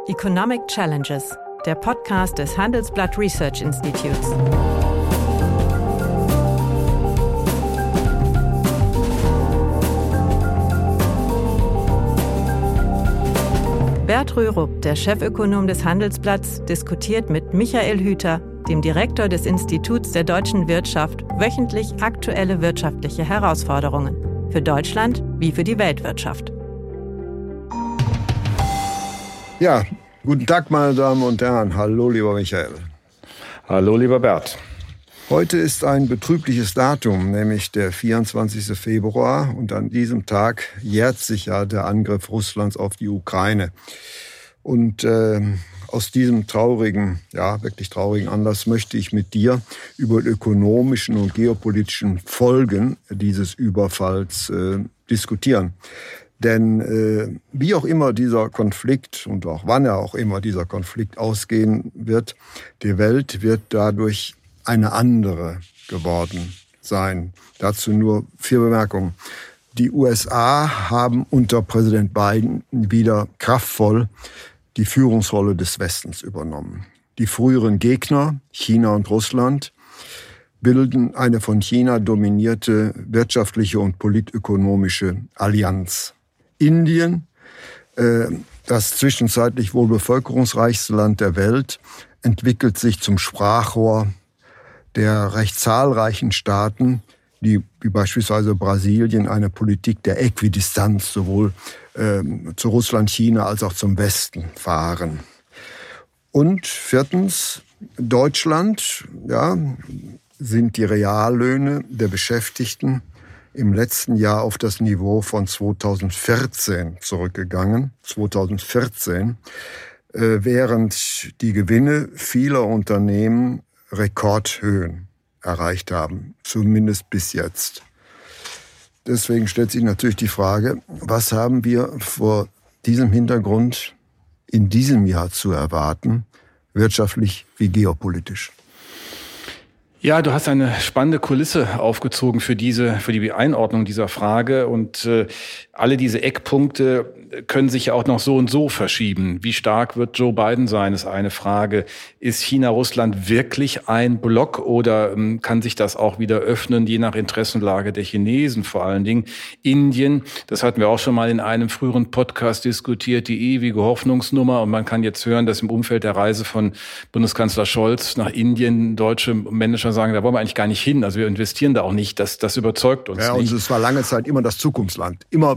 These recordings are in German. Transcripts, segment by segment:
Economic Challenges, der Podcast des Handelsblatt Research Institutes. Bert Rürup, der Chefökonom des Handelsblatts, diskutiert mit Michael Hüter, dem Direktor des Instituts der deutschen Wirtschaft, wöchentlich aktuelle wirtschaftliche Herausforderungen. Für Deutschland wie für die Weltwirtschaft. Ja, guten Tag, meine Damen und Herren. Hallo, lieber Michael. Hallo, lieber Bert. Heute ist ein betrübliches Datum, nämlich der 24. Februar. Und an diesem Tag jährt sich ja der Angriff Russlands auf die Ukraine. Und aus diesem traurigen, ja wirklich traurigen Anlass möchte ich mit dir über die ökonomischen und geopolitischen Folgen dieses Überfalls diskutieren. Denn wie auch immer dieser Konflikt und auch wann er auch immer dieser Konflikt ausgehen wird, die Welt wird dadurch eine andere geworden sein. Dazu nur 4 Bemerkungen. Die USA haben unter Präsident Biden wieder kraftvoll die Führungsrolle des Westens übernommen. Die früheren Gegner, China und Russland, bilden eine von China dominierte wirtschaftliche und politökonomische Allianz. Indien, das zwischenzeitlich wohl bevölkerungsreichste Land der Welt, entwickelt sich zum Sprachrohr der recht zahlreichen Staaten, die wie beispielsweise Brasilien eine Politik der Äquidistanz sowohl zu Russland, China als auch zum Westen fahren. Und 4. Deutschland, ja, sind die Reallöhne der Beschäftigten im letzten Jahr auf das Niveau von 2014 zurückgegangen. 2014, während die Gewinne vieler Unternehmen Rekordhöhen erreicht haben, zumindest bis jetzt. Deswegen stellt sich natürlich die Frage, was haben wir vor diesem Hintergrund in diesem Jahr zu erwarten, wirtschaftlich wie geopolitisch? Ja, du hast eine spannende Kulisse aufgezogen für die Einordnung dieser Frage und alle diese Eckpunkte können sich ja auch noch so und so verschieben. Wie stark wird Joe Biden sein, ist eine Frage. Ist China-Russland wirklich ein Block oder kann sich das auch wieder öffnen, je nach Interessenlage der Chinesen vor allen Dingen? Indien, das hatten wir auch schon mal in einem früheren Podcast diskutiert, die ewige Hoffnungsnummer. Und man kann jetzt hören, dass im Umfeld der Reise von Bundeskanzler Scholz nach Indien deutsche Manager sagen, da wollen wir eigentlich gar nicht hin. Also wir investieren da auch nicht. Das überzeugt uns ja, nicht. Und es war lange Zeit immer das Zukunftsland. Immer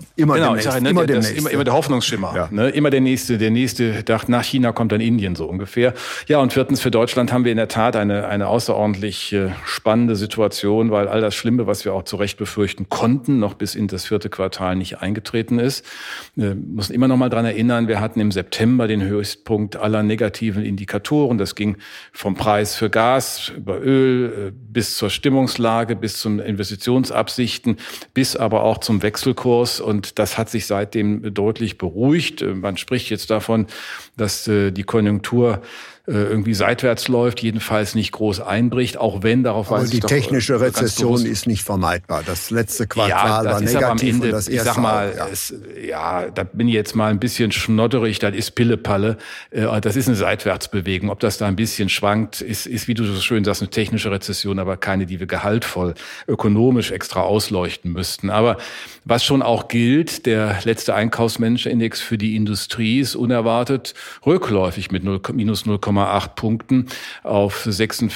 der Hoffnungsschimmer. Ja. Ne? Immer der nächste dachte, nach China kommt dann Indien so ungefähr. Ja, und 4. für Deutschland haben wir in der Tat eine außerordentlich spannende Situation, weil all das Schlimme, was wir auch zu Recht befürchten konnten, noch bis in das 4. Quartal nicht eingetreten ist. Wir müssen immer noch mal dran erinnern, wir hatten im September den Höchstpunkt aller negativen Indikatoren. Das ging vom Preis für Gas über Öl bis zur Stimmungslage, bis zum Investitionsabsichten, bis aber auch zum Wechselkurs. Und das hat sich seitdem deutlich beruhigt. Man spricht jetzt davon, dass die Konjunktur irgendwie seitwärts läuft, jedenfalls nicht groß einbricht, auch wenn darauf weiß ich doch. Aber die technische Rezession ist nicht vermeidbar. Das letzte Quartal war negativ. Aber am Ende, und das erste, ich sag mal, da bin ich jetzt mal ein bisschen schnodderig, das ist Pillepalle. Das ist eine Seitwärtsbewegung. Ob das da ein bisschen schwankt, ist, wie du so schön sagst, eine technische Rezession, aber keine, die wir gehaltvoll ökonomisch extra ausleuchten müssten. Aber was schon auch gilt, der letzte Einkaufsmanager-Index für die Industrie ist unerwartet rückläufig mit minus 0,8 Punkten auf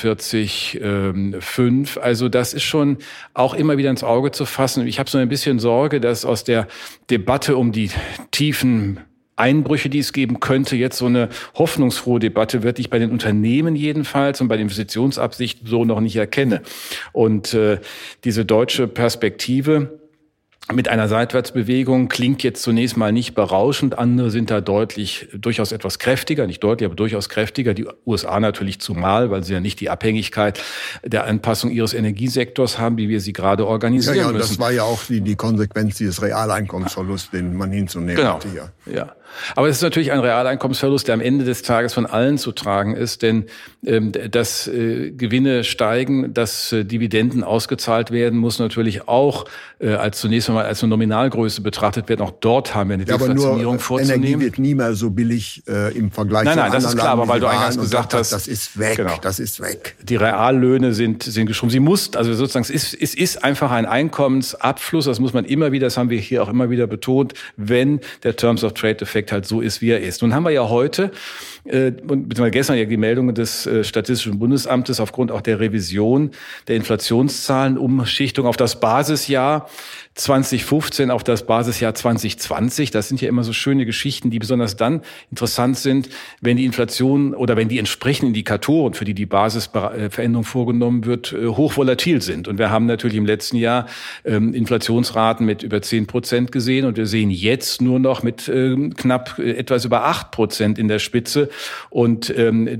46,5. Also das ist schon auch immer wieder ins Auge zu fassen. Ich habe so ein bisschen Sorge, dass aus der Debatte um die tiefen Einbrüche, die es geben könnte, jetzt so eine hoffnungsfrohe Debatte wird, die ich bei den Unternehmen jedenfalls und bei den Investitionsabsichten so noch nicht erkenne. Und diese deutsche Perspektive mit einer Seitwärtsbewegung klingt jetzt zunächst mal nicht berauschend. Andere sind da durchaus etwas kräftiger, nicht deutlich, aber durchaus kräftiger. Die USA natürlich zumal, weil sie ja nicht die Abhängigkeit der Anpassung ihres Energiesektors haben, wie wir sie gerade organisieren müssen. Das war ja auch die Konsequenz dieses Realeinkommensverlusts, den man hinzunehmen hatte. Ja. Aber es ist natürlich ein Realeinkommensverlust, der am Ende des Tages von allen zu tragen ist, denn dass Gewinne steigen, dass Dividenden ausgezahlt werden, muss natürlich auch zunächst einmal als eine Nominalgröße betrachtet werden. Auch dort haben wir eine Deflationierung vorzunehmen. Energie wird nie mehr so billig im Vergleich zu anderen. Nein, das ist klar, aber weil du eingangs gesagt hast, das ist weg, genau. Das ist weg. Die Reallöhne sind geschrumpft. Es ist einfach ein Einkommensabfluss, das muss man immer wieder, das haben wir hier auch immer wieder betont, wenn der Terms of Trade-Effekt halt so ist, wie er ist. Nun haben wir ja heute, beziehungsweise gestern ja die Meldungen des Statistischen Bundesamtes aufgrund auch der Revision der Inflationszahlen, Umschichtung auf das Basisjahr 2015 auf das Basisjahr 2020. Das sind ja immer so schöne Geschichten, die besonders dann interessant sind, wenn die Inflation oder wenn die entsprechenden Indikatoren, für die Basisveränderung vorgenommen wird, hochvolatil sind. Und wir haben natürlich im letzten Jahr Inflationsraten mit über 10% gesehen und wir sehen jetzt nur noch mit knapp etwas über 8% in der Spitze. Und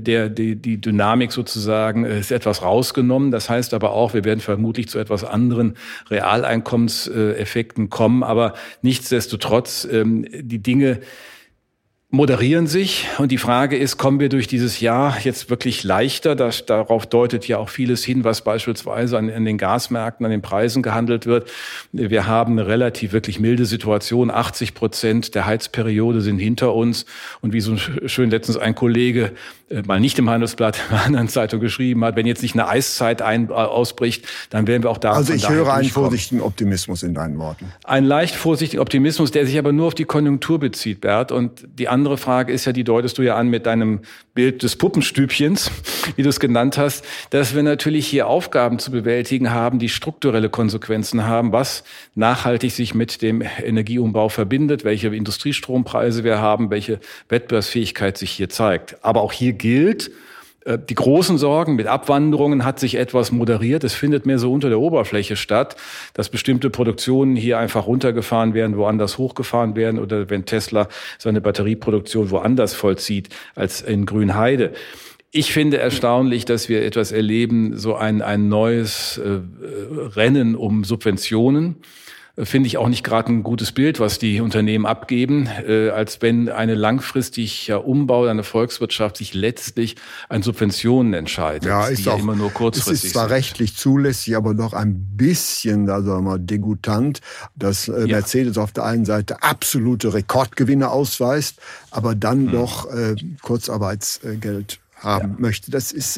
die Dynamik sozusagen ist etwas rausgenommen. Das heißt aber auch, wir werden vermutlich zu etwas anderen Realeinkommenseffekten kommen. Aber nichtsdestotrotz, die Dinge moderieren sich. Und die Frage ist, kommen wir durch dieses Jahr jetzt wirklich leichter? Darauf deutet ja auch vieles hin, was beispielsweise an den Gasmärkten, an den Preisen gehandelt wird. Wir haben eine relativ wirklich milde Situation. 80% der Heizperiode sind hinter uns. Und wie so schön letztens ein Kollege, mal nicht im Handelsblatt, in einer anderen Zeitung geschrieben hat, wenn jetzt nicht eine Eiszeit ausbricht, dann werden wir auch da. Also ich höre einen vorsichtigen Optimismus in deinen Worten. Ein leicht vorsichtigen Optimismus, der sich aber nur auf die Konjunktur bezieht, Bert. Und die andere Frage ist ja, die deutest du ja an mit deinem Bild des Puppenstübchens, wie du es genannt hast, dass wir natürlich hier Aufgaben zu bewältigen haben, die strukturelle Konsequenzen haben, was nachhaltig sich mit dem Energieumbau verbindet, welche Industriestrompreise wir haben, welche Wettbewerbsfähigkeit sich hier zeigt. Aber auch hier gilt, die großen Sorgen mit Abwanderungen hat sich etwas moderiert. Es findet mehr so unter der Oberfläche statt, dass bestimmte Produktionen hier einfach runtergefahren werden, woanders hochgefahren werden oder wenn Tesla seine Batterieproduktion woanders vollzieht als in Grünheide. Ich finde erstaunlich, dass wir etwas erleben, so ein neues Rennen um Subventionen. Finde ich auch nicht gerade ein gutes Bild, was die Unternehmen abgeben, als wenn ein langfristiger Umbau einer Volkswirtschaft sich letztlich an Subventionen entscheidet, ja, die ja immer nur kurzfristig sind. Es ist zwar rechtlich zulässig, aber doch ein bisschen, sagen wir mal, degutant, dass Mercedes auf der einen Seite absolute Rekordgewinne ausweist, aber dann doch Kurzarbeitsgeld haben möchte. Das ist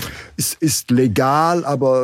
ist legal, aber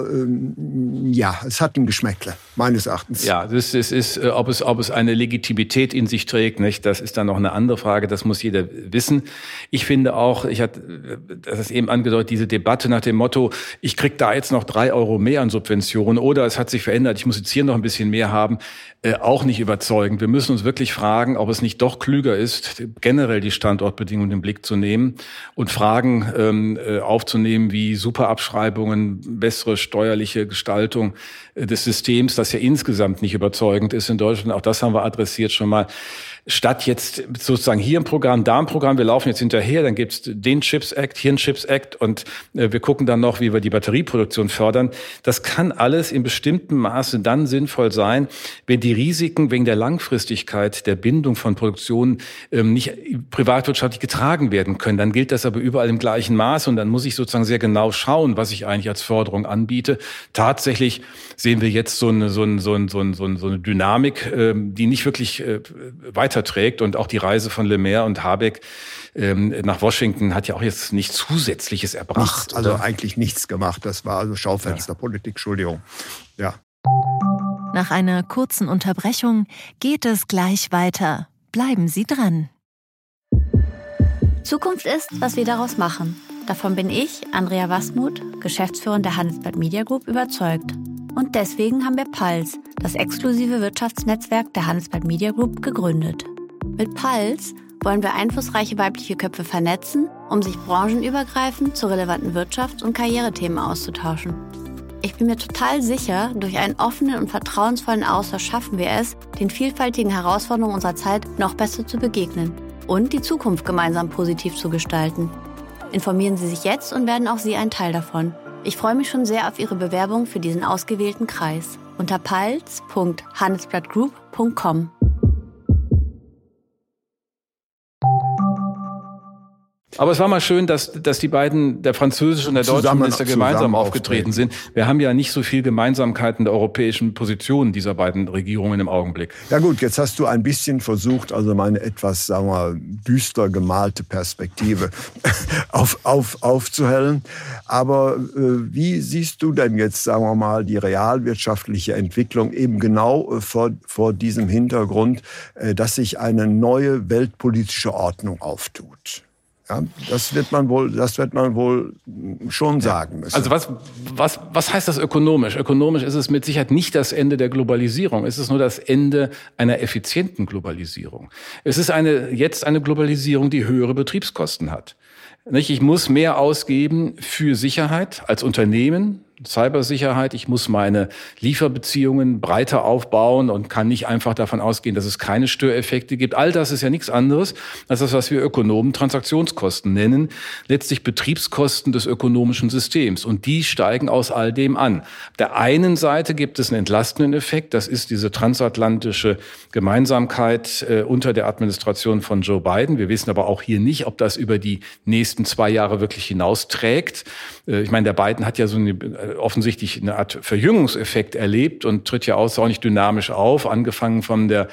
es hat ein Geschmäckle, meines Erachtens. Ja, das ist, ob es eine Legitimität in sich trägt, nicht? Das ist dann noch eine andere Frage, das muss jeder wissen. Ich finde auch, das ist eben angedeutet, diese Debatte nach dem Motto, ich krieg da jetzt noch 3 Euro mehr an Subventionen oder es hat sich verändert, ich muss jetzt hier noch ein bisschen mehr haben, auch nicht überzeugend. Wir müssen uns wirklich fragen, ob es nicht doch klüger ist, generell die Standortbedingungen in den Blick zu nehmen und Fragen aufzunehmen wie Superabschreibungen, bessere steuerliche Gestaltung des Systems, das ja insgesamt nicht überzeugend ist in Deutschland. Auch das haben wir adressiert schon mal. Statt jetzt sozusagen hier ein Programm, da ein Programm, wir laufen jetzt hinterher, dann gibt's den Chips Act, hier ein Chips Act und wir gucken dann noch, wie wir die Batterieproduktion fördern. Das kann alles in bestimmtem Maße dann sinnvoll sein, wenn die Risiken wegen der Langfristigkeit der Bindung von Produktionen nicht privatwirtschaftlich getragen werden können. Dann gilt das aber überall im gleichen Maße und dann muss ich sozusagen sehr genau schauen, was ich eigentlich als Förderung anbiete. Tatsächlich sehen wir jetzt so eine Dynamik, die nicht wirklich weiterträgt. Und auch die Reise von Le Maire und Habeck nach Washington hat ja auch jetzt nichts Zusätzliches erbracht. Also eigentlich nichts gemacht. Das war also Schaufensterpolitik, Entschuldigung. Ja. Nach einer kurzen Unterbrechung geht es gleich weiter. Bleiben Sie dran. Zukunft ist, was wir daraus machen. Davon bin ich, Andrea Wasmuth, Geschäftsführerin der Handelsblatt Media Group, überzeugt. Und deswegen haben wir Puls, das exklusive Wirtschaftsnetzwerk der Handelsblatt Media Group, gegründet. Mit Puls wollen wir einflussreiche weibliche Köpfe vernetzen, um sich branchenübergreifend zu relevanten Wirtschafts- und Karrierethemen auszutauschen. Ich bin mir total sicher, durch einen offenen und vertrauensvollen Austausch schaffen wir es, den vielfältigen Herausforderungen unserer Zeit noch besser zu begegnen und die Zukunft gemeinsam positiv zu gestalten. Informieren Sie sich jetzt und werden auch Sie ein Teil davon. Ich freue mich schon sehr auf Ihre Bewerbung für diesen ausgewählten Kreis unter puls.handelsblattgroup.com. Aber es war mal schön, dass die beiden, der französische und der deutsche Minister, gemeinsam aufgetreten sind. Wir haben ja nicht so viel Gemeinsamkeiten der europäischen Positionen dieser beiden Regierungen im Augenblick. Ja gut, jetzt hast du ein bisschen versucht, also meine etwas, sagen wir, düster gemalte Perspektive aufzuhellen. Aber wie siehst du denn jetzt, sagen wir mal, die realwirtschaftliche Entwicklung eben genau vor diesem Hintergrund, dass sich eine neue weltpolitische Ordnung auftut? Ja, das wird man wohl schon sagen müssen. Also was heißt das ökonomisch? Ökonomisch ist es mit Sicherheit nicht das Ende der Globalisierung. Es ist nur das Ende einer effizienten Globalisierung. Es ist jetzt eine Globalisierung, die höhere Betriebskosten hat. Ich muss mehr ausgeben für Sicherheit als Unternehmen, Cybersicherheit. Ich muss meine Lieferbeziehungen breiter aufbauen und kann nicht einfach davon ausgehen, dass es keine Störeffekte gibt. All das ist ja nichts anderes als das, was wir Ökonomen Transaktionskosten nennen. Letztlich Betriebskosten des ökonomischen Systems. Und die steigen aus all dem an. Auf der einen Seite gibt es einen entlastenden Effekt. Das ist diese transatlantische Gemeinsamkeit unter der Administration von Joe Biden. Wir wissen aber auch hier nicht, ob das über die nächsten 2 Jahre wirklich hinausträgt. Ich meine, der Biden hat ja so offensichtlich eine Art Verjüngungseffekt erlebt und tritt ja außerordentlich dynamisch auf, angefangen von der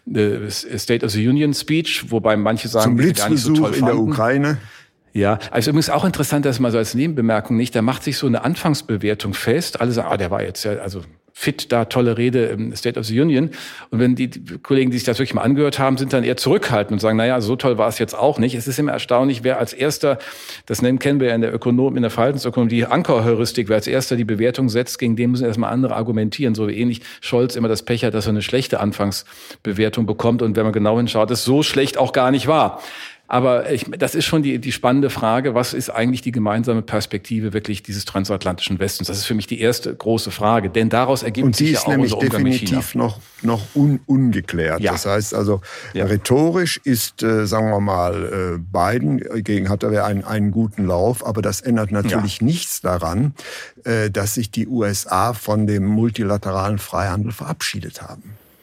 State of the Union Speech, wobei manche sagen, zum Blitzbesuch in der Ukraine. Ja, also übrigens auch interessant, das mal so als Nebenbemerkung nicht, da macht sich so eine Anfangsbewertung fest. Alle sagen, der war jetzt ja, also fit da, tolle Rede im State of the Union. Und wenn die Kollegen, die sich das wirklich mal angehört haben, sind dann eher zurückhaltend und sagen, naja, so toll war es jetzt auch nicht. Es ist immer erstaunlich, wer als erster, das kennen wir ja in der Verhaltensökonomie, die Ankerheuristik, wer als erster die Bewertung setzt, gegen den müssen erstmal andere argumentieren. So wie ähnlich Scholz immer das Pech hat, dass er eine schlechte Anfangsbewertung bekommt. Und wenn man genau hinschaut, es so schlecht auch gar nicht war. Aber das ist schon die spannende Frage, was ist eigentlich die gemeinsame Perspektive wirklich dieses transatlantischen Westens? Das ist für mich die erste große Frage, denn daraus ergibt sich ja auch unser Umgang mit China. Und die ist nämlich definitiv noch ungeklärt. Ja. Das heißt also, rhetorisch ist, sagen wir mal, Biden, hat er einen guten Lauf, aber das ändert natürlich nichts daran, dass sich die USA von dem multilateralen Freihandel verabschiedet haben.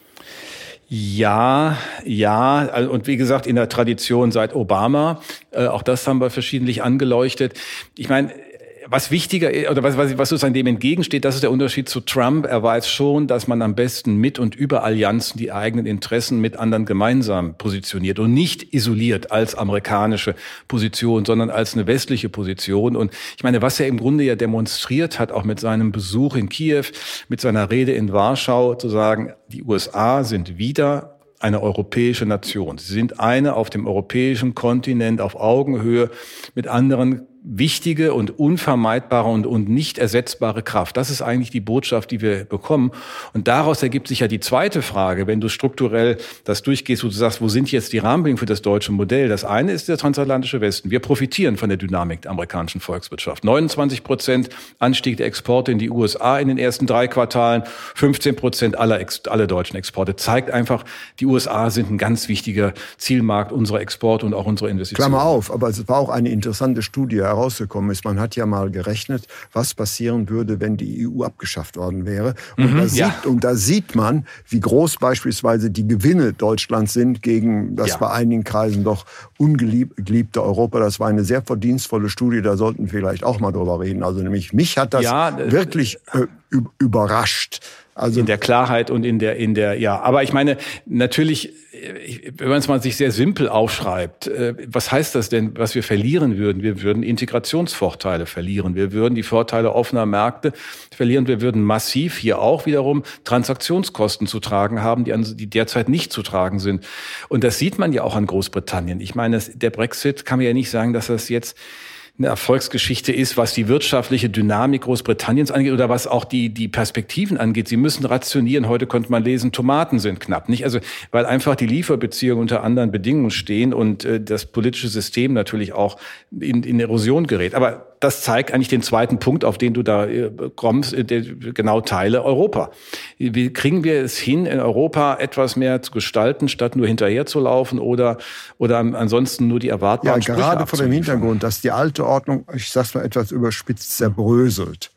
Ja, und wie gesagt, in der Tradition seit Obama, auch das haben wir verschiedentlich angeleuchtet. Ich meine, was wichtiger oder was sozusagen dem entgegensteht, das ist der Unterschied zu Trump. Er weiß schon, dass man am besten mit und über Allianzen die eigenen Interessen mit anderen gemeinsam positioniert und nicht isoliert als amerikanische Position, sondern als eine westliche Position. Und ich meine, was er im Grunde ja demonstriert hat, auch mit seinem Besuch in Kiew, mit seiner Rede in Warschau, zu sagen, die USA sind wieder eine europäische Nation. Sie sind eine auf dem europäischen Kontinent auf Augenhöhe mit anderen wichtige und unvermeidbare und nicht ersetzbare Kraft. Das ist eigentlich die Botschaft, die wir bekommen. Und daraus ergibt sich ja die zweite Frage, wenn du strukturell das durchgehst, wo du sagst, wo sind jetzt die Rahmenbedingungen für das deutsche Modell? Das eine ist der transatlantische Westen. Wir profitieren von der Dynamik der amerikanischen Volkswirtschaft. 29% Anstieg der Exporte in die USA in den ersten 3 Quartalen, 15% alle deutschen Exporte. Zeigt einfach, die USA sind ein ganz wichtiger Zielmarkt unserer Exporte und auch unserer Investitionen. Klammer auf, aber es war auch eine interessante Studie herausgekommen ist. Man hat ja mal gerechnet, was passieren würde, wenn die EU abgeschafft worden wäre. Und da sieht man, wie groß beispielsweise die Gewinne Deutschlands sind gegen das bei einigen Kreisen doch ungeliebte Europa. Das war eine sehr verdienstvolle Studie, da sollten wir vielleicht auch mal drüber reden. Also nämlich mich hat das wirklich überrascht. Also in der Klarheit und in der, aber ich meine, natürlich, wenn man es mal sich sehr simpel aufschreibt, was heißt das denn, was wir verlieren würden? Wir würden Integrationsvorteile verlieren. Wir würden die Vorteile offener Märkte verlieren. Wir würden massiv hier auch wiederum Transaktionskosten zu tragen haben, die derzeit nicht zu tragen sind. Und das sieht man ja auch an Großbritannien. Ich meine, der Brexit kann man ja nicht sagen, dass das jetzt eine Erfolgsgeschichte ist, was die wirtschaftliche Dynamik Großbritanniens angeht oder was auch die Perspektiven angeht. Sie müssen rationieren. Heute konnte man lesen, Tomaten sind knapp, nicht? Also, weil einfach die Lieferbeziehungen unter anderen Bedingungen stehen und das politische System natürlich auch in Erosion gerät. Aber das zeigt eigentlich den zweiten Punkt, auf den du da kommst, genau Teile Europa. Wie kriegen wir es hin, in Europa etwas mehr zu gestalten, statt nur hinterher zu laufen oder ansonsten nur die erwartbaren Sprüche gerade vor dem Hintergrund, dass die alte Ordnung, ich sag's mal etwas überspitzt, zerbröselt.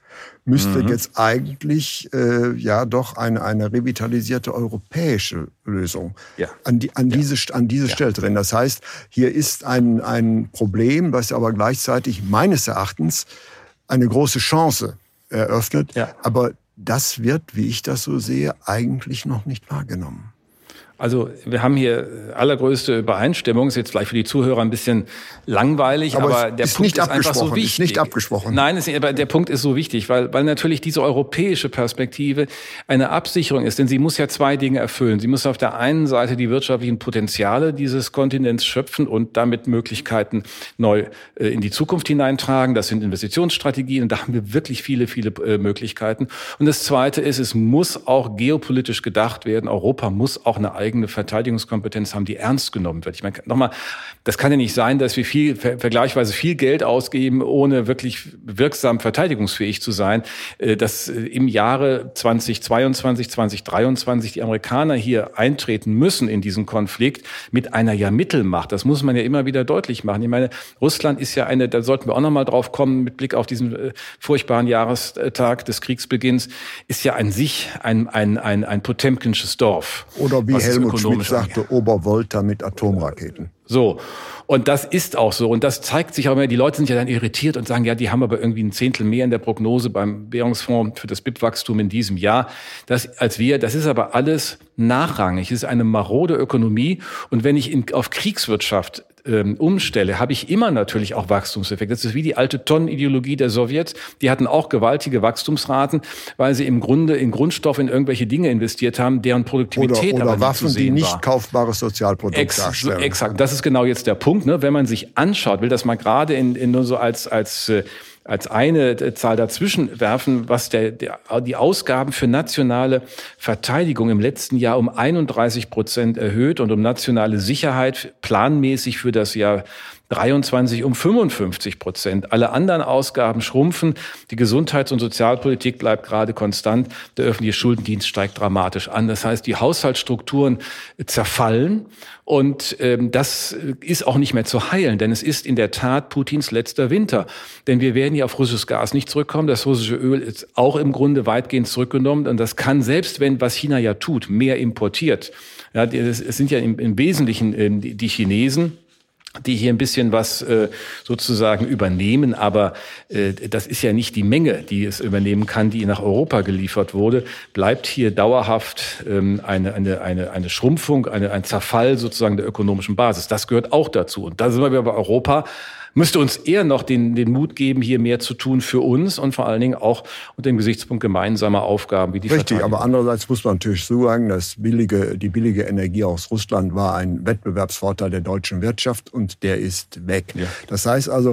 müsste jetzt eigentlich doch eine revitalisierte europäische Lösung an diese Stelle drin. Das heißt, hier ist ein Problem, was aber gleichzeitig meines Erachtens eine große Chance eröffnet. Ja. Aber das wird, wie ich das so sehe, eigentlich noch nicht wahrgenommen. Also wir haben hier allergrößte Übereinstimmung. Ist jetzt vielleicht für die Zuhörer ein bisschen langweilig, aber der Punkt ist einfach so wichtig. Ist nicht abgesprochen. Nein, aber der Punkt ist so wichtig, weil natürlich diese europäische Perspektive eine Absicherung ist. Denn sie muss ja zwei Dinge erfüllen. Sie muss auf der einen Seite die wirtschaftlichen Potenziale dieses Kontinents schöpfen und damit Möglichkeiten neu in die Zukunft hineintragen. Das sind Investitionsstrategien und da haben wir wirklich viele Möglichkeiten. Und das Zweite ist, es muss auch geopolitisch gedacht werden. Europa muss auch eine eigene Verteidigungskompetenz haben, die ernst genommen wird. Ich meine, nochmal, das kann ja nicht sein, dass wir vergleichsweise viel Geld ausgeben, ohne wirklich wirksam verteidigungsfähig zu sein. Dass im Jahre 2022, 2023 die Amerikaner hier eintreten müssen in diesen Konflikt mit einer Mittelmacht. Das muss man ja immer wieder deutlich machen. Ich meine, Russland ist ja da sollten wir auch nochmal drauf kommen, mit Blick auf diesen furchtbaren Jahrestag des Kriegsbeginns, ist ja an sich ein Potemkinsches Dorf. Oder wie Helmut Schmidt sagte, Obervolta mit Atomraketen. So. Und das ist auch so. Und das zeigt sich auch immer, die Leute sind ja dann irritiert und sagen, ja, die haben aber irgendwie ein Zehntel mehr in der Prognose beim Währungsfonds für das BIP-Wachstum in diesem Jahr. Das ist aber alles nachrangig. Es ist eine marode Ökonomie. Und wenn ich auf Kriegswirtschaft umstelle, habe ich immer natürlich auch Wachstumseffekte. Das ist wie die alte Tonnenideologie der Sowjets. Die hatten auch gewaltige Wachstumsraten, weil sie im Grunde in Grundstoffe, in irgendwelche Dinge investiert haben, deren Produktivität oder aber nicht Waffen, zu sehen die war. nicht kaufbares Sozialprodukt darstellen. Exakt. Das ist genau jetzt der Punkt, ne? Wenn man sich anschaut, will das mal gerade nur so als eine Zahl dazwischen werfen, was die Ausgaben für nationale Verteidigung im letzten Jahr um 31% erhöht und um nationale Sicherheit planmäßig für das Jahr 23 um 55%. Alle anderen Ausgaben schrumpfen. Die Gesundheits- und Sozialpolitik bleibt gerade konstant. Der öffentliche Schuldendienst steigt dramatisch an. Das heißt, die Haushaltsstrukturen zerfallen. Und das ist auch nicht mehr zu heilen, denn es ist in der Tat Putins letzter Winter. Denn wir werden hier auf russisches Gas nicht zurückkommen. Das russische Öl ist auch im Grunde weitgehend zurückgenommen. Und das kann, selbst wenn, was China ja tut, mehr importiert. Ja, es sind ja im Wesentlichen die Chinesen, die hier ein bisschen was sozusagen übernehmen, aber das ist ja nicht die Menge, die es übernehmen kann, die nach Europa geliefert wurde. Bleibt hier dauerhaft eine Schrumpfung, ein Zerfall sozusagen der ökonomischen Basis. Das gehört auch dazu. Und da sind wir bei Europa. Müsste uns eher noch den Mut geben, hier mehr zu tun für uns und vor allen Dingen auch unter dem Gesichtspunkt gemeinsamer Aufgaben wie die Verteidigung. Richtig, aber andererseits muss man natürlich sagen, dass die billige Energie aus Russland war ein Wettbewerbsvorteil der deutschen Wirtschaft und der ist weg. Ja. Das heißt also,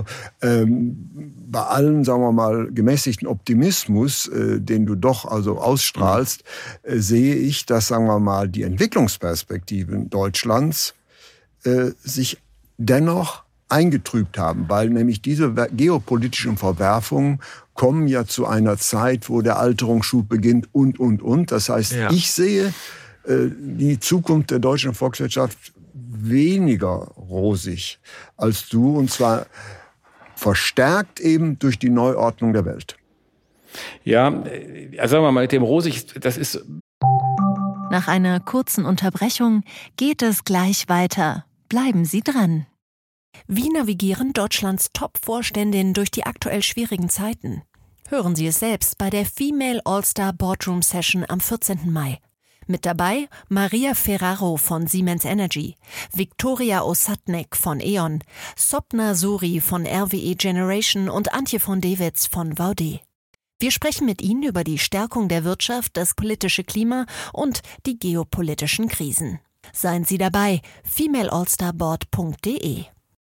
bei allem, sagen wir mal, gemäßigten Optimismus, den du doch also ausstrahlst, sehe ich, dass, sagen wir mal, die Entwicklungsperspektiven Deutschlands sich dennoch eingetrübt haben, weil nämlich diese geopolitischen Verwerfungen kommen ja zu einer Zeit, wo der Alterungsschub beginnt und. Das heißt, Ich sehe die Zukunft der deutschen Volkswirtschaft weniger rosig als du, und zwar verstärkt eben durch die Neuordnung der Welt. Ja, also sagen wir mal, mit dem rosig, das ist... Nach einer kurzen Unterbrechung geht es gleich weiter. Bleiben Sie dran. Wie navigieren Deutschlands Top-Vorständinnen durch die aktuell schwierigen Zeiten? Hören Sie es selbst bei der Female All-Star Boardroom Session am 14. Mai. Mit dabei Maria Ferraro von Siemens Energy, Viktoria Osatnek von E.ON, Sopna Suri von RWE Generation und Antje von Dewitz von Vaude. Wir sprechen mit Ihnen über die Stärkung der Wirtschaft, das politische Klima und die geopolitischen Krisen. Seien Sie dabei, femaleallstarboard.de.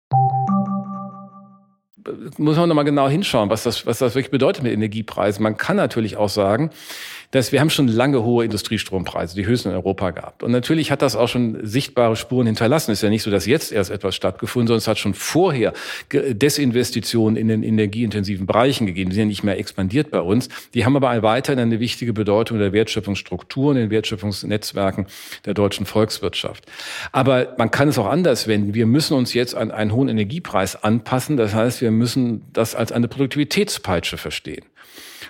Muss man nochmal genau hinschauen, was das wirklich bedeutet mit Energiepreisen. Man kann natürlich auch sagen, dass wir haben schon lange hohe Industriestrompreise, die höchsten in Europa gehabt. Und natürlich hat das auch schon sichtbare Spuren hinterlassen. Es ist ja nicht so, dass jetzt erst etwas stattgefunden, sondern es hat schon vorher Desinvestitionen in den energieintensiven Bereichen gegeben. Die sind ja nicht mehr expandiert bei uns. Die haben aber weiterhin eine wichtige Bedeutung der Wertschöpfungsstrukturen, in den Wertschöpfungsnetzwerken der deutschen Volkswirtschaft. Aber man kann es auch anders wenden. Wir müssen uns jetzt an einen hohen Energiepreis anpassen. Das heißt, wir müssen das als eine Produktivitätspeitsche verstehen.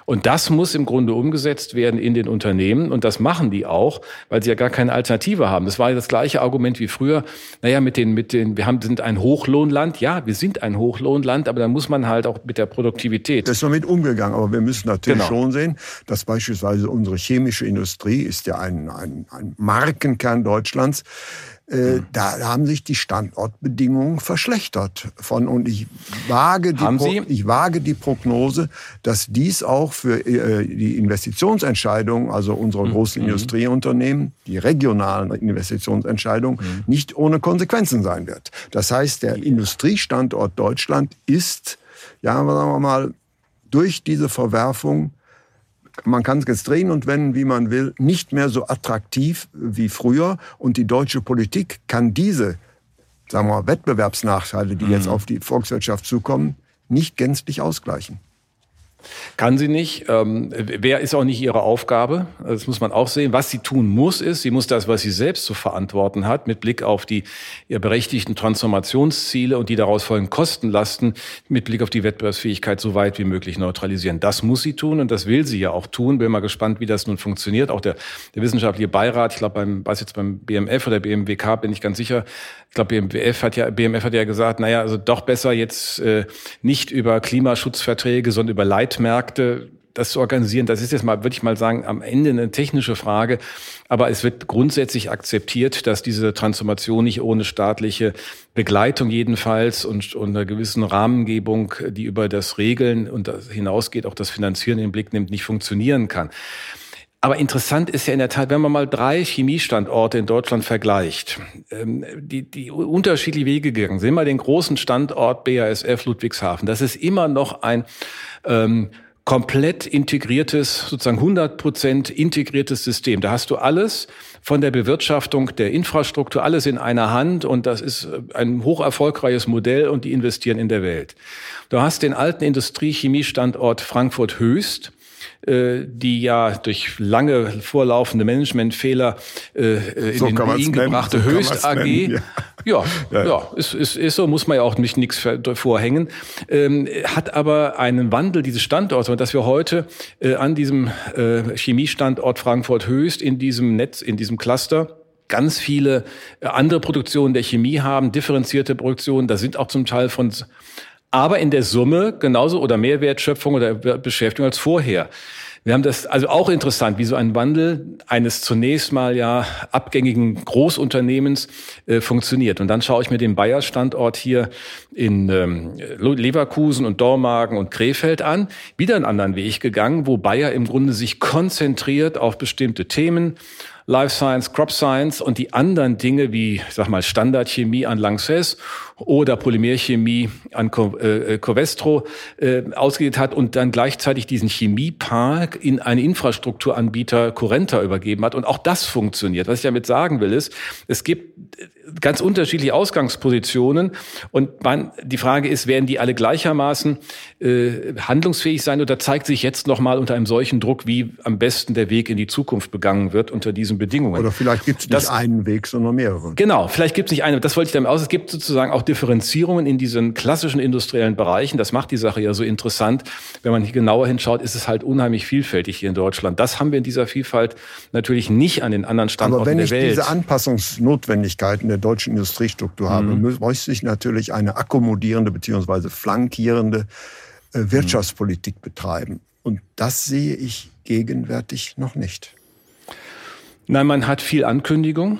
Und das muss im Grunde umgesetzt werden in den Unternehmen. Und das machen die auch, weil sie ja gar keine Alternative haben. Das war ja das gleiche Argument wie früher. Naja, sind ein Hochlohnland. Ja, wir sind ein Hochlohnland, aber da muss man halt auch mit der Produktivität. Das ist damit umgegangen. Aber wir müssen natürlich schon sehen, dass beispielsweise unsere chemische Industrie ist ja ein Markenkern Deutschlands. Da haben sich die Standortbedingungen verschlechtert. Und ich wage die Prognose, dass dies auch für die Investitionsentscheidungen, also unserer großen Industrieunternehmen, die regionalen Investitionsentscheidungen, nicht ohne Konsequenzen sein wird. Das heißt, der Industriestandort Deutschland ist, ja, sagen wir mal, durch diese Verwerfung, man kann es jetzt drehen und wenden, wie man will, nicht mehr so attraktiv wie früher. Und die deutsche Politik kann diese, sagen wir mal, Wettbewerbsnachteile, die jetzt auf die Volkswirtschaft zukommen, nicht gänzlich ausgleichen. Kann sie nicht. Ist auch nicht ihre Aufgabe. Das muss man auch sehen. Was sie tun muss, ist, sie muss das, was sie selbst zu verantworten hat, mit Blick auf die ihr berechtigten Transformationsziele und die daraus folgenden Kostenlasten, mit Blick auf die Wettbewerbsfähigkeit so weit wie möglich neutralisieren. Das muss sie tun und das will sie ja auch tun. Bin mal gespannt, wie das nun funktioniert. Auch der wissenschaftliche Beirat, ich glaube, beim BMF oder BMWK, bin ich ganz sicher. Ich glaube, BMF hat ja gesagt, naja, also doch besser jetzt nicht über Klimaschutzverträge, sondern über Leitmärkte das zu organisieren. Das ist jetzt mal, würde ich mal sagen, am Ende eine technische Frage. Aber es wird grundsätzlich akzeptiert, dass diese Transformation nicht ohne staatliche Begleitung jedenfalls und einer gewissen Rahmengebung, die über das Regeln und das hinausgeht, auch das Finanzieren in den Blick nimmt, nicht funktionieren kann. Aber interessant ist ja in der Tat, wenn man mal 3 Chemiestandorte in Deutschland vergleicht, die unterschiedliche Wege gegangen sind. Mal den großen Standort BASF Ludwigshafen. Das ist immer noch ein komplett integriertes, sozusagen 100% integriertes System. Da hast du alles von der Bewirtschaftung der Infrastruktur, alles in einer Hand und das ist ein hoch erfolgreiches Modell und die investieren in der Welt. Du hast den alten Industriechemiestandort Frankfurt Höchst, die ja durch lange vorlaufende Managementfehler in den Ruin gebrachte Höchst AG, ist so, muss man ja auch nichts vorhängen, hat aber einen Wandel dieses Standorts, und dass wir heute an diesem Chemiestandort Frankfurt Höchst in diesem Netz, in diesem Cluster ganz viele andere Produktionen der Chemie haben, differenzierte Produktionen, da sind auch zum Teil aber in der Summe genauso oder mehr Wertschöpfung oder Beschäftigung als vorher. Wir haben das also auch interessant, wie so ein Wandel eines zunächst mal ja abgängigen Großunternehmens funktioniert. Und dann schaue ich mir den Bayer-Standort hier in Leverkusen und Dormagen und Krefeld an. Wieder einen anderen Weg gegangen, wo Bayer im Grunde sich konzentriert auf bestimmte Themen, Life Science, Crop Science und die anderen Dinge wie, ich sag mal, Standardchemie an Lanxess oder Polymerchemie an Covestro ausgewählt hat und dann gleichzeitig diesen Chemiepark in einen Infrastrukturanbieter Currenta übergeben hat. Und auch das funktioniert. Was ich damit sagen will, ist, es gibt ganz unterschiedliche Ausgangspositionen und die Frage ist, werden die alle gleichermaßen handlungsfähig sein oder zeigt sich jetzt nochmal unter einem solchen Druck, wie am besten der Weg in die Zukunft begangen wird unter diesen Bedingungen? Oder vielleicht gibt es nicht einen Weg, sondern mehrere. Genau, vielleicht gibt es nicht einen. Das wollte ich damit aus. Es gibt sozusagen auch Differenzierungen in diesen klassischen industriellen Bereichen. Das macht die Sache ja so interessant. Wenn man hier genauer hinschaut, ist es halt unheimlich vielfältig hier in Deutschland. Das haben wir in dieser Vielfalt natürlich nicht an den anderen Standorten der Welt. Aber wenn ich diese Anpassungsnotwendigkeiten der deutschen Industriestruktur habe, müsste ich natürlich eine akkommodierende bzw. flankierende Wirtschaftspolitik betreiben. Und das sehe ich gegenwärtig noch nicht. Nein, man hat viel Ankündigung.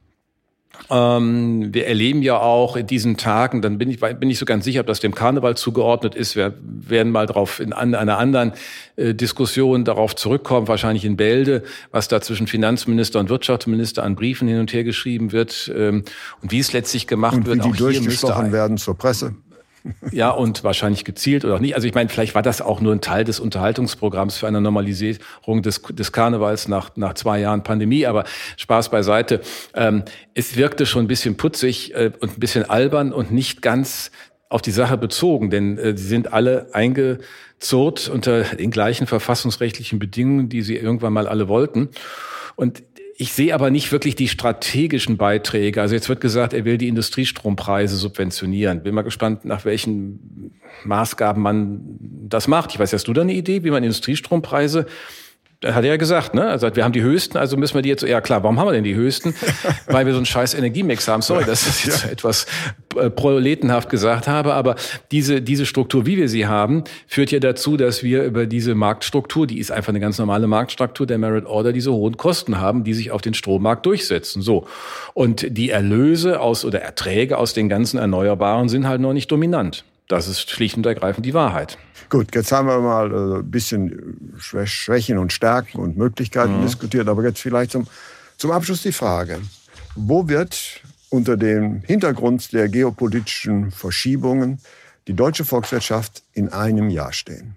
Wir erleben ja auch in diesen Tagen, dann bin ich so ganz sicher, ob das dem Karneval zugeordnet ist. Wir werden mal drauf in einer anderen Diskussion darauf zurückkommen, wahrscheinlich in Bälde, was da zwischen Finanzminister und Wirtschaftsminister an Briefen hin und her geschrieben wird und wie es letztlich gemacht wird. Und wie die durchgestochen werden zur Presse. Ja, und wahrscheinlich gezielt oder auch nicht. Also ich meine, vielleicht war das auch nur ein Teil des Unterhaltungsprogramms für eine Normalisierung des Karnevals nach 2 Jahren Pandemie, aber Spaß beiseite. Es wirkte schon ein bisschen putzig und ein bisschen albern und nicht ganz auf die Sache bezogen, denn sie sind alle eingezurrt unter den gleichen verfassungsrechtlichen Bedingungen, die sie irgendwann mal alle wollten. Und ich sehe aber nicht wirklich die strategischen Beiträge. Also jetzt wird gesagt, er will die Industriestrompreise subventionieren. Bin mal gespannt, nach welchen Maßgaben man das macht. Ich weiß, hast du da eine Idee, wie man Industriestrompreise, da hat er ja gesagt, ne? Also wir haben die höchsten, also müssen wir die jetzt, ja klar, warum haben wir denn die höchsten? Weil wir so einen scheiß Energiemix haben. Sorry, dass ich das jetzt etwas proletenhaft gesagt habe, aber diese Struktur, wie wir sie haben, führt ja dazu, dass wir über diese Marktstruktur, die ist einfach eine ganz normale Marktstruktur der Merit Order, diese hohen Kosten haben, die sich auf den Strommarkt durchsetzen. So. Und die Erlöse oder Erträge aus den ganzen Erneuerbaren sind halt noch nicht dominant. Das ist schlicht und ergreifend die Wahrheit. Gut, jetzt haben wir mal ein bisschen Schwächen und Stärken und Möglichkeiten diskutiert. Aber jetzt vielleicht zum Abschluss die Frage. Wo wird unter dem Hintergrund der geopolitischen Verschiebungen die deutsche Volkswirtschaft in einem Jahr stehen?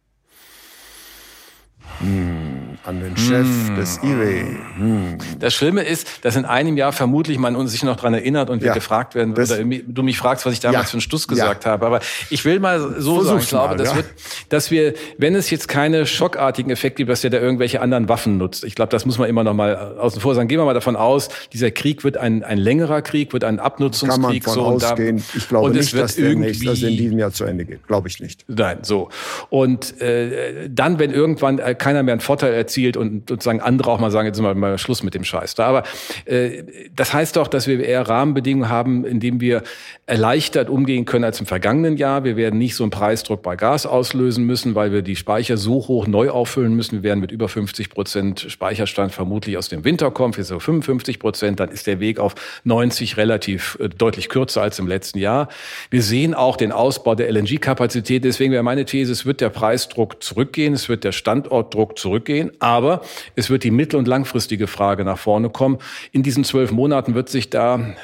An den Chef des IWE. Das Schlimme ist, dass in einem Jahr vermutlich man sich noch daran erinnert und wir gefragt werden, oder du mich fragst, was ich damals für einen Stuss gesagt habe. Aber ich will mal so sagen, ich glaube, dass wir, wenn es jetzt keine schockartigen Effekte gibt, dass der da irgendwelche anderen Waffen nutzt. Ich glaube, das muss man immer noch mal außen vor sagen. Gehen wir mal davon aus, dieser Krieg wird ein längerer Krieg, wird ein Abnutzungskrieg. Kann man von ausgehen. Ich glaube nicht, dass das in diesem Jahr zu Ende geht. Glaube ich nicht. Nein, so. Und dann, wenn irgendwann keiner mehr einen Vorteil erzielt und sozusagen andere auch mal sagen, jetzt sind wir mal Schluss mit dem Scheiß da. Aber das heißt doch, dass wir eher Rahmenbedingungen haben, in denen wir erleichtert umgehen können als im vergangenen Jahr. Wir werden nicht so einen Preisdruck bei Gas auslösen müssen, weil wir die Speicher so hoch neu auffüllen müssen. Wir werden mit über 50% Speicherstand vermutlich aus dem Winter kommen, für so 55%. Dann ist der Weg auf 90 relativ deutlich kürzer als im letzten Jahr. Wir sehen auch den Ausbau der LNG-Kapazität. Deswegen wäre meine These, es wird der Preisdruck zurückgehen, es wird der Standortdruck zurückgehen, aber es wird die mittel- und langfristige Frage nach vorne kommen. In diesen 12 Monaten wird sich da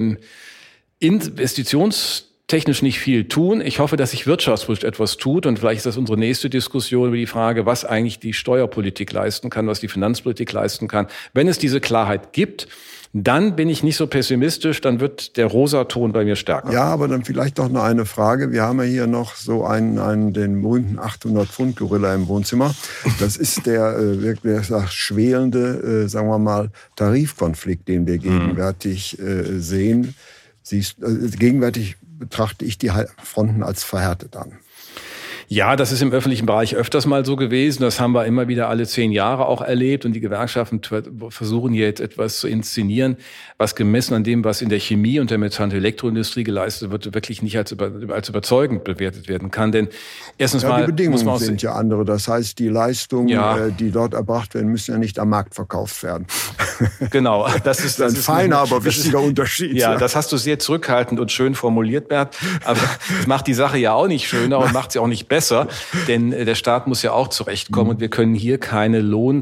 investitionstechnisch nicht viel tun. Ich hoffe, dass sich wirtschaftspolitisch etwas tut und vielleicht ist das unsere nächste Diskussion über die Frage, was eigentlich die Steuerpolitik leisten kann, was die Finanzpolitik leisten kann. Wenn es diese Klarheit gibt, dann bin ich nicht so pessimistisch, dann wird der Rosaton bei mir stärker. Ja, aber dann vielleicht doch noch eine Frage. Wir haben ja hier noch so den berühmten 800-Pfund-Gorilla im Wohnzimmer. Das ist der wirklich schwelende, sagen wir mal, Tarifkonflikt, den wir gegenwärtig sehen. Gegenwärtig betrachte ich die Fronten als verhärtet an. Ja, das ist im öffentlichen Bereich öfters mal so gewesen. Das haben wir immer wieder alle 10 Jahre auch erlebt. Und die Gewerkschaften versuchen hier jetzt etwas zu inszenieren, was gemessen an dem, was in der Chemie und der Metall- und Elektroindustrie geleistet wird, wirklich nicht als überzeugend bewertet werden kann. Denn erstens mal die Bedingungen muss man sind ja andere. Das heißt, die Leistungen, die dort erbracht werden, müssen ja nicht am Markt verkauft werden. Genau. Das ist ein feiner, aber wichtiger Unterschied. Ja, das hast du sehr zurückhaltend und schön formuliert, Bert. Aber das macht die Sache ja auch nicht schöner und macht sie auch nicht besser, denn der Staat muss ja auch zurechtkommen und wir können hier keine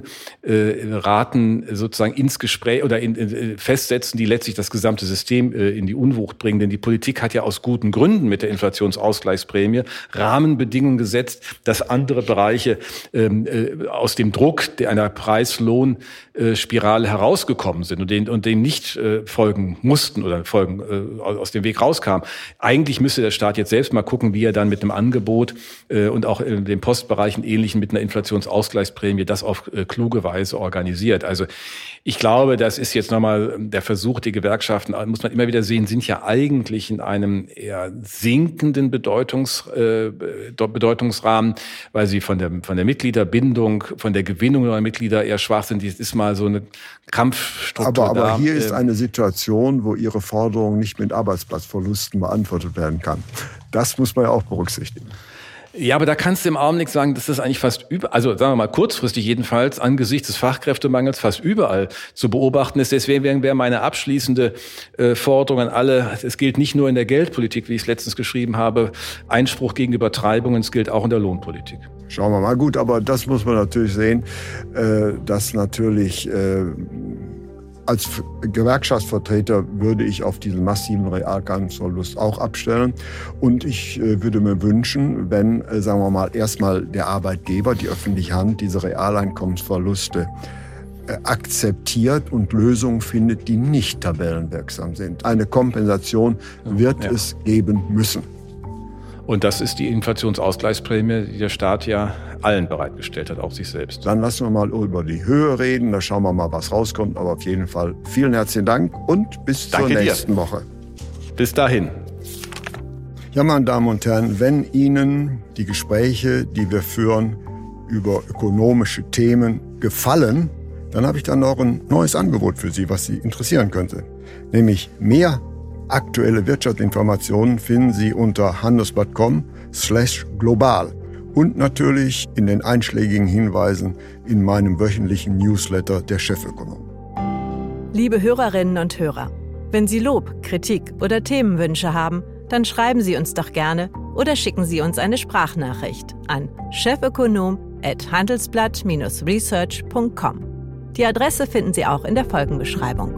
Lohnraten sozusagen ins Gespräch oder festsetzen, die letztlich das gesamte System in die Unwucht bringen. Denn die Politik hat ja aus guten Gründen mit der Inflationsausgleichsprämie Rahmenbedingungen gesetzt, dass andere Bereiche aus dem Druck einer Preis-Lohn-Spirale herausgekommen sind und dem nicht folgen mussten oder aus dem Weg rauskamen. Eigentlich müsste der Staat jetzt selbst mal gucken, wie er dann mit einem Angebot und auch in den Postbereichen ähnlichen mit einer Inflationsausgleichsprämie das auf kluge Weise organisiert. Also ich glaube, das ist jetzt nochmal der Versuch, die Gewerkschaften, muss man immer wieder sehen, sind ja eigentlich in einem eher sinkenden Bedeutungsrahmen, weil sie von der Mitgliederbindung, von der Gewinnung neuer Mitglieder eher schwach sind. Das ist mal so eine Kampfstruktur. Aber hier ist eine Situation, wo Ihre Forderung nicht mit Arbeitsplatzverlusten beantwortet werden kann. Das muss man ja auch berücksichtigen. Ja, aber da kannst du im Augenblick sagen, dass das eigentlich fast also sagen wir mal kurzfristig jedenfalls, angesichts des Fachkräftemangels fast überall zu beobachten ist. Deswegen wäre meine abschließende Forderung an alle, es gilt nicht nur in der Geldpolitik, wie ich es letztens geschrieben habe, Einspruch gegen Übertreibungen, es gilt auch in der Lohnpolitik. Schauen wir mal. Gut, aber das muss man natürlich sehen, dass natürlich als Gewerkschaftsvertreter würde ich auf diesen massiven Realkampfverlust auch abstellen. Und ich würde mir wünschen, wenn, sagen wir mal, erstmal der Arbeitgeber, die öffentliche Hand, diese Realeinkommensverluste akzeptiert und Lösungen findet, die nicht tabellenwirksam sind. Eine Kompensation wird es geben müssen. Und das ist die Inflationsausgleichsprämie, die der Staat ja allen bereitgestellt hat, auch sich selbst. Dann lassen wir mal über die Höhe reden, da schauen wir mal, was rauskommt. Aber auf jeden Fall vielen herzlichen Dank und bis zur nächsten Woche. Bis dahin. Ja, meine Damen und Herren, wenn Ihnen die Gespräche, die wir führen über ökonomische Themen, gefallen, dann habe ich dann noch ein neues Angebot für Sie, was Sie interessieren könnte. Nämlich mehr aktuelle Wirtschaftsinformationen finden Sie unter handelsblatt.com/global und natürlich in den einschlägigen Hinweisen in meinem wöchentlichen Newsletter der Chefökonom. Liebe Hörerinnen und Hörer, wenn Sie Lob, Kritik oder Themenwünsche haben, dann schreiben Sie uns doch gerne oder schicken Sie uns eine Sprachnachricht an chefökonom@handelsblatt-research.com. Die Adresse finden Sie auch in der Folgenbeschreibung.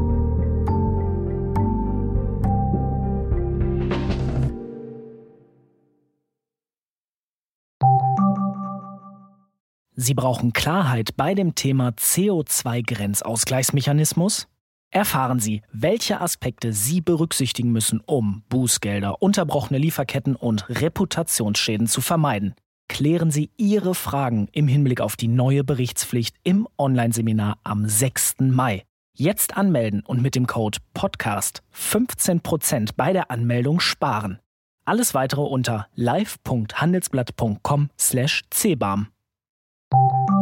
Sie brauchen Klarheit bei dem Thema CO2-Grenzausgleichsmechanismus? Erfahren Sie, welche Aspekte Sie berücksichtigen müssen, um Bußgelder, unterbrochene Lieferketten und Reputationsschäden zu vermeiden. Klären Sie Ihre Fragen im Hinblick auf die neue Berichtspflicht im Online-Seminar am 6. Mai. Jetzt anmelden und mit dem Code PODCAST 15% bei der Anmeldung sparen. Alles weitere unter live.handelsblatt.com/cbam.